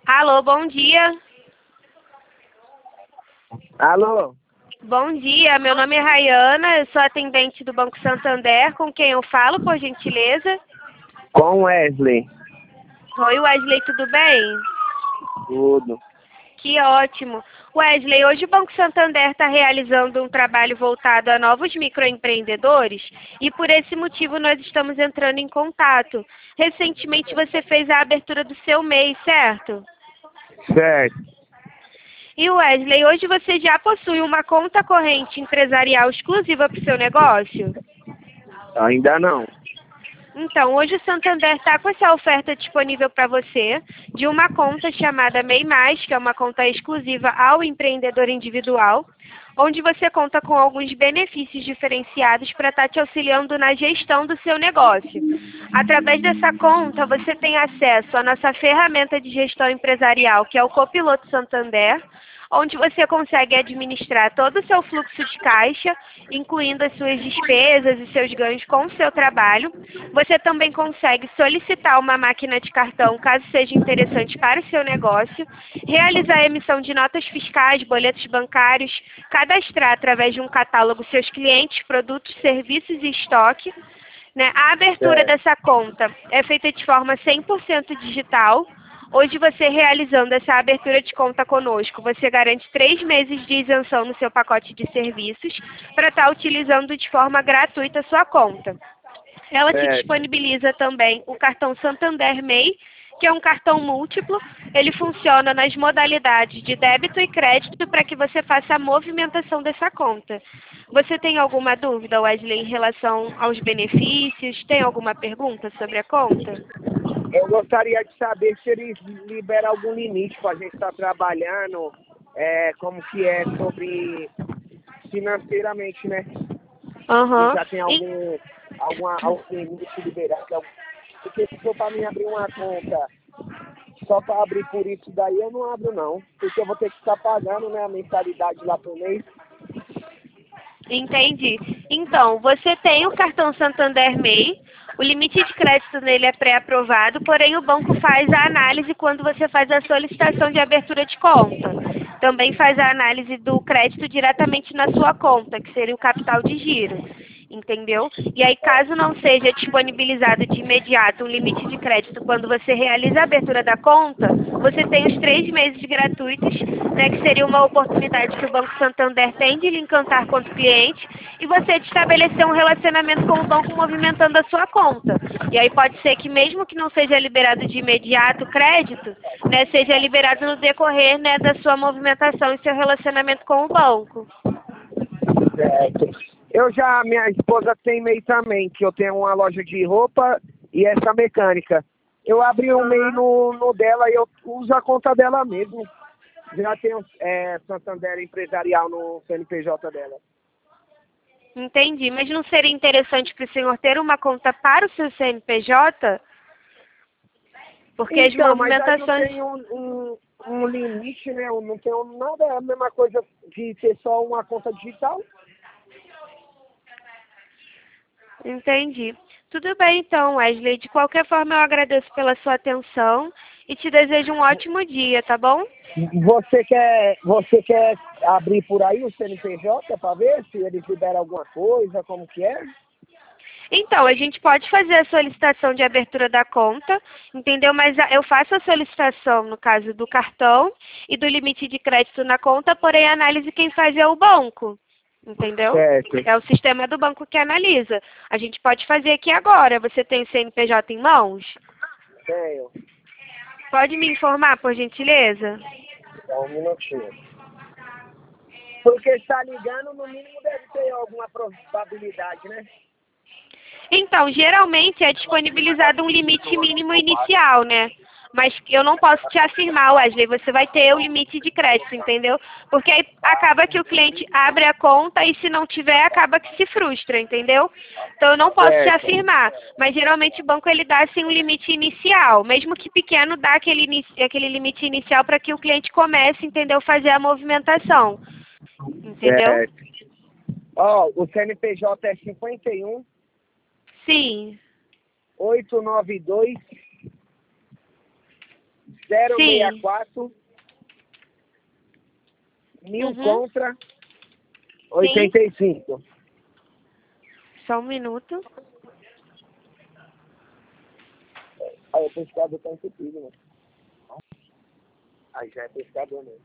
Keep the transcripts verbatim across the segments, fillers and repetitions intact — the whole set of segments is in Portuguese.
Alô, bom dia. Alô? Bom dia, meu nome é Rayana, eu sou atendente do Banco Santander, com quem eu falo, por gentileza? Com Wesley. Oi, Wesley, tudo bem? Tudo. Que ótimo. Wesley, hoje o Banco Santander está realizando um trabalho voltado a novos microempreendedores e por esse motivo nós estamos entrando em contato. Recentemente você fez a abertura do seu M E I, certo? Certo. E Wesley, hoje você já possui uma conta corrente empresarial exclusiva para o seu negócio? Ainda não. Então, hoje o Santander está com essa oferta disponível para você de uma conta chamada M E I Mais, que é uma conta exclusiva ao empreendedor individual, onde você conta com alguns benefícios diferenciados para estar te auxiliando na gestão do seu negócio. Através dessa conta, você tem acesso à nossa ferramenta de gestão empresarial, que é o Copiloto Santander, onde você consegue administrar todo o seu fluxo de caixa, incluindo as suas despesas e seus ganhos com o seu trabalho. Você também consegue solicitar uma máquina de cartão, caso seja interessante para o seu negócio, realizar a emissão de notas fiscais, boletos bancários, cadastrar através de um catálogo seus clientes, produtos, serviços e estoque. Né? A abertura Certo. dessa conta é feita de forma cem por cento digital. Hoje, você realizando essa abertura de conta conosco, você garante três meses de isenção no seu pacote de serviços para estar utilizando de forma gratuita a sua conta. Ela te Certo. disponibiliza também o cartão Santander M E I, que é um cartão múltiplo. Ele funciona nas modalidades de débito e crédito para que você faça a movimentação dessa conta. Você tem alguma dúvida, Wesley, em relação aos benefícios? Tem alguma pergunta sobre a conta? Eu gostaria de saber se eles liberam algum limite para a gente estar trabalhando, é, como que é sobre financeiramente, né? Aham. Se já tem algum, alguma, algum limite liberado. Porque se for para mim abrir uma conta só para abrir por isso daí, eu não abro não. Porque eu vou ter que ficar pagando, né, a mensalidade lá por mês. Entendi. Então, você tem o cartão Santander M E I, o limite de crédito nele é pré-aprovado, porém o banco faz a análise quando você faz a solicitação de abertura de conta. Também faz a análise do crédito diretamente na sua conta, que seria o capital de giro. Entendeu? E aí, caso não seja disponibilizado de imediato um limite de crédito quando você realiza a abertura da conta, você tem os três meses gratuitos, né, que seria uma oportunidade que o Banco Santander tem de lhe encantar quanto cliente e você de estabelecer um relacionamento com o banco movimentando a sua conta. E aí pode ser que mesmo que não seja liberado de imediato o crédito, né, seja liberado no decorrer, né, da sua movimentação e seu relacionamento com o banco. Certo. Eu já, minha esposa tem M E I também, que eu tenho uma loja de roupa e essa mecânica. Eu abri um M E I no, no dela e eu uso a conta dela mesmo. Já tenho é, Santander empresarial no C N P J dela. Entendi, mas não seria interessante para o senhor ter uma conta para o seu C N P J? Porque Então, as movimentações... mas aí não tem um, um, um limite, né? Eu não tenho nada, é a mesma coisa de ter só uma conta digital. Entendi. Tudo bem então, Wesley. De qualquer forma, eu agradeço pela sua atenção e te desejo um ótimo dia, tá bom? Você quer, você quer abrir por aí o C N P J para ver se eles liberam alguma coisa, como que é? Então, a gente pode fazer a solicitação de abertura da conta, entendeu? Mas a- eu faço a solicitação, no caso do cartão e do limite de crédito na conta, porém a análise quem faz é o banco, entendeu? Certo. É o sistema do banco que analisa. A gente pode fazer aqui agora. Você tem o C N P J em mãos? Tenho. Pode me informar, por gentileza? Só um minutinho. Porque está ligando, no mínimo deve ter alguma probabilidade, né? Então, geralmente é disponibilizado um limite mínimo inicial, né? Mas eu não posso te afirmar, Wesley, você vai ter o limite de crédito, entendeu? Porque aí acaba que o cliente abre a conta e se não tiver, acaba que se frustra, entendeu? Então eu não posso te Certo. afirmar, mas geralmente o banco ele dá assim um limite inicial, mesmo que pequeno, dá aquele, inici- aquele limite inicial para que o cliente comece, entendeu? Fazer a movimentação, entendeu? Certo. Ó, o C N P J é cinquenta e um, Sim, oitocentos e noventa e dois, zero seis Sim. quatro mil Uhum. contra oitenta e cinco. Só um minuto. Aí o pescador tá entupido, né? Aí já é pescador mesmo.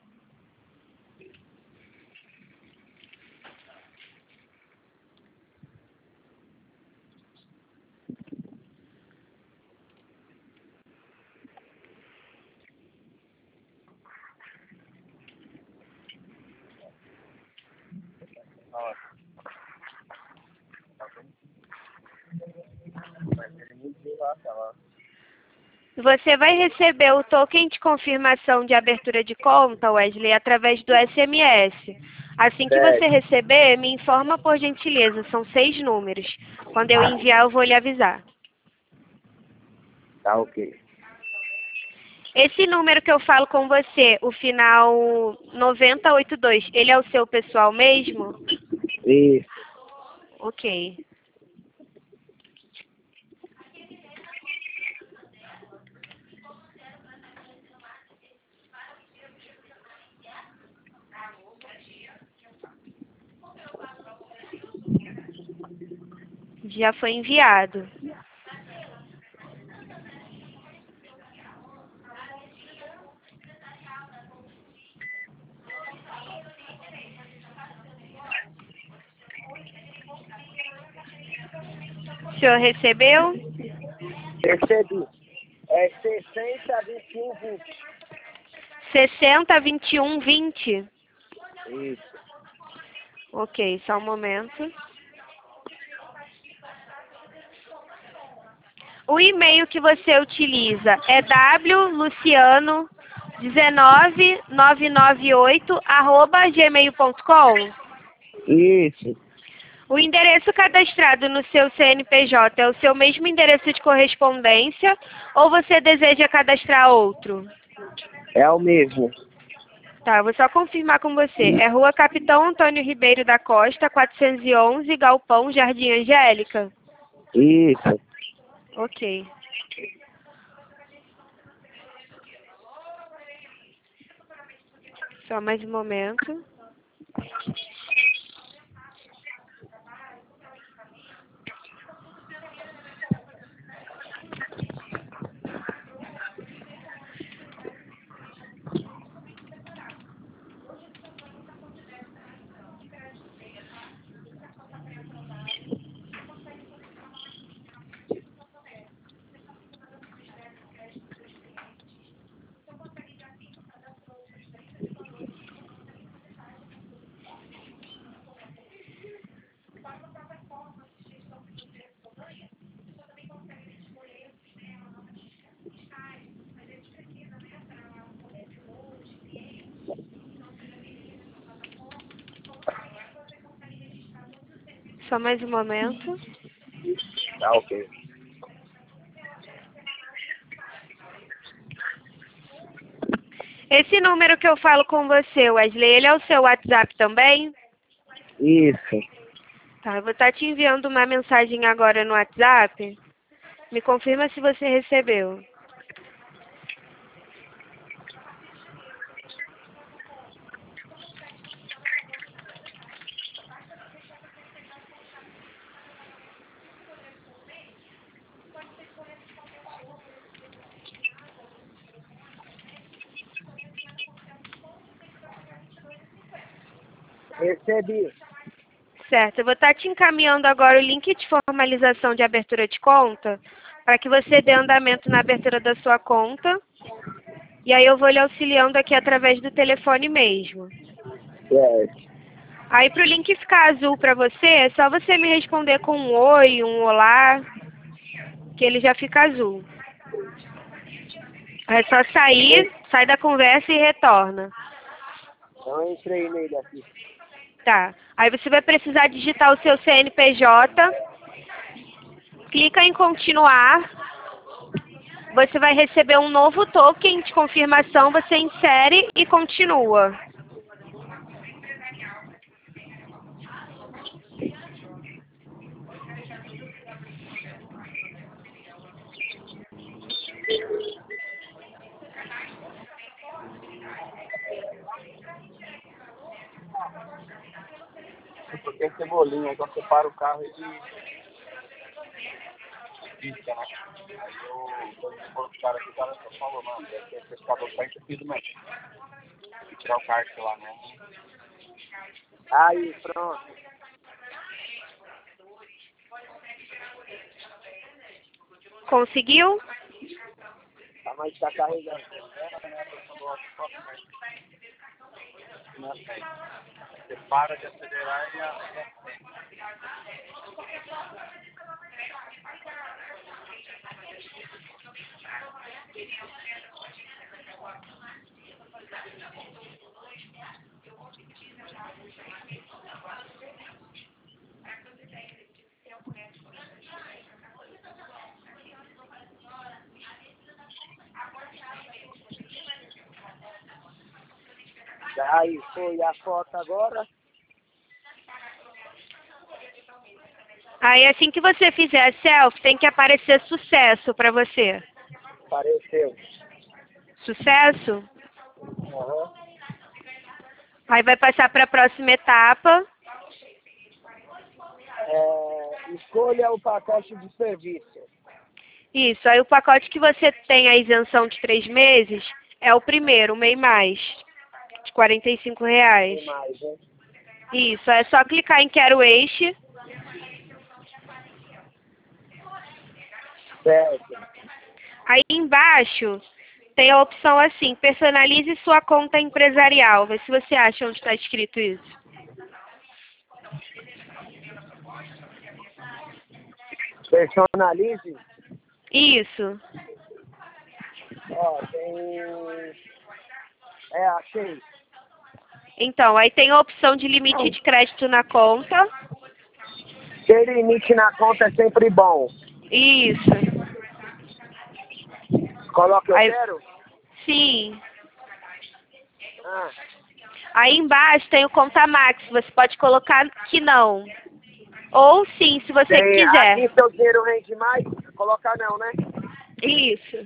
Você vai receber o token de confirmação de abertura de conta, Wesley, através do S M S. Assim que você Certo. receber, me informa por gentileza. São seis números. Quando eu enviar, eu vou lhe avisar. Tá ok. Esse número que eu falo com você, o final noventa e oitenta e dois, ele é o seu pessoal mesmo? Isso. Ok. Já foi enviado. O senhor recebeu? Recebi. É sessenta, vinte e um, vinte. sessenta, vinte e um, vinte. Isso. Ok, só um momento. O e-mail que você utiliza é w luciano um nove nove nove oito arroba gmail ponto com. Isso. O endereço cadastrado no seu C N P J é o seu mesmo endereço de correspondência ou você deseja cadastrar outro? É o mesmo. Tá, vou só confirmar com você. É Rua Capitão Antônio Ribeiro da Costa, quatrocentos e onze, Galpão, Jardim Angélica? Isso. Ok. Só mais um momento. Só mais um momento. Tá ok. Esse número que eu falo com você, Wesley, ele é o seu WhatsApp também? Isso. Tá, eu vou estar te enviando uma mensagem agora no WhatsApp. Me confirma se você recebeu. Recebi. Certo, eu vou estar te encaminhando agora o link de formalização de abertura de conta, para que você dê andamento na abertura da sua conta. E aí eu vou lhe auxiliando aqui através do telefone mesmo. Certo. Aí para o link ficar azul para você, é só você me responder com um oi, um olá, que ele já fica azul. É só sair, sai da conversa e retorna. Então eu entrei nele aqui. Tá. Aí você vai precisar digitar o seu C N P J, clica em continuar, você vai receber um novo token de confirmação, você insere e continua. que é cebolinha, então você para o carro e ele pisca, né? Aí eu, quando for o cara aqui, o cara só falou, mano, deve ter pescador tá entupido mesmo. E tirar o kart lá mesmo. Aí, pronto. Conseguiu? Tá, mas tá carregando. Você para de acelerar e a... Aí foi a foto agora. Aí assim que você fizer a selfie, tem que aparecer sucesso para você. Apareceu. Sucesso? Uhum. Aí vai passar para a próxima etapa. É, escolha o pacote de serviço. Isso, aí o pacote que você tem a isenção de três meses é o primeiro, o MEI Mais, de quarenta e cinco reais. Tem mais, hein? Isso, é só clicar em Quero Este. Certo. Aí embaixo tem a opção assim, personalize sua conta empresarial. Vê se você acha onde está escrito isso. Personalize. Isso. Ó, tem... É, achei. Então, aí tem a opção de limite de crédito na conta. Ter limite na conta é sempre bom. Isso. Coloca eu Aí, quero? sim. Ah, Aí embaixo tem o Conta Max. Você pode colocar que não. Ou sim, se você tem, quiser. aqui seu dinheiro rende mais? Colocar não, né? Isso.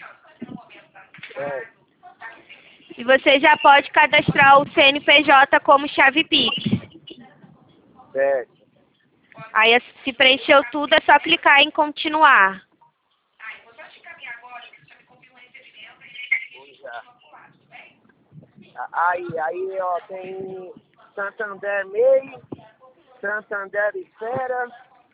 É. E você já pode cadastrar o C N P J como chave Pix. Certo. Aí se preencheu tudo, é só clicar em continuar. Já. Aí, aí, ó, tem Santander MEI, Santander Esfera.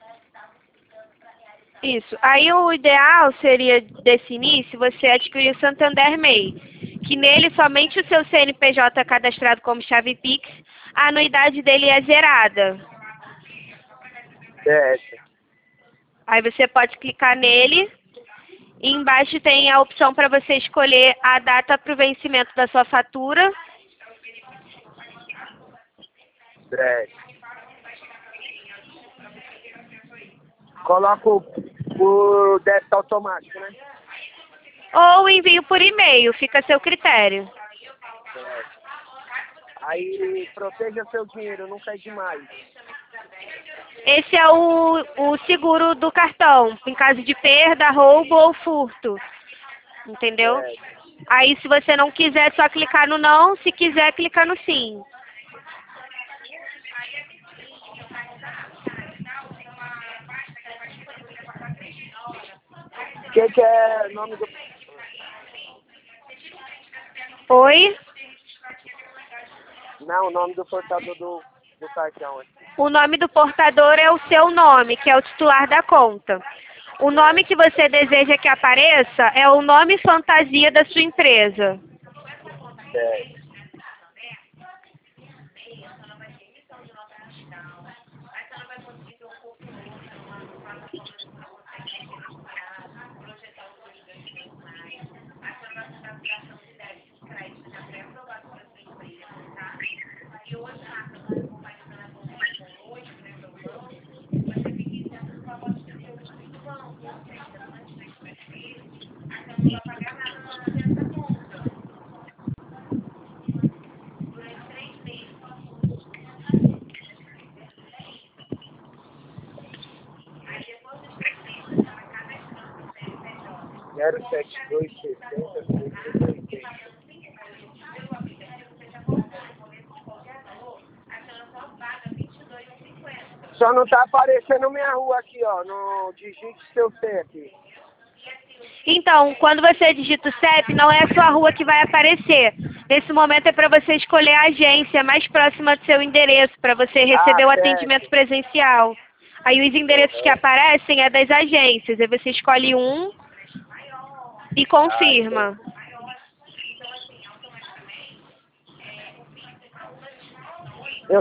Isso. Aí o ideal seria, desse início, você adquirir o Santander MEI, que nele somente o seu C N P J é cadastrado como chave Pix, a anuidade dele é zerada. Certo. Aí você pode clicar nele e embaixo tem a opção para você escolher a data para o vencimento da sua fatura. Certo. Coloco o débito automático, né? Ou envio por e-mail, fica a seu critério. Certo. Aí, proteja seu dinheiro, nunca é demais. Esse é o, o seguro do cartão, em caso de perda, roubo ou furto. Entendeu? Certo. Aí se você não quiser, é só clicar no não, se quiser, clicar no sim. O que, que é o nome do... Oi? Não, o nome do portador do, do cartão. O nome do portador é o seu nome, que é o titular da conta. O nome que você deseja que apareça é o nome fantasia da sua empresa. Certo. zero sete dois sessenta seiscentos e oitenta. Só não tá aparecendo minha rua aqui, ó. No digite seu C E P. Então, quando você digita o C E P, não é a sua rua que vai aparecer. Nesse momento é para você escolher a agência mais próxima do seu endereço, para você receber Ah, o certo. atendimento presencial. Aí os endereços que aparecem é das agências. Aí você escolhe um e Ah, confirma.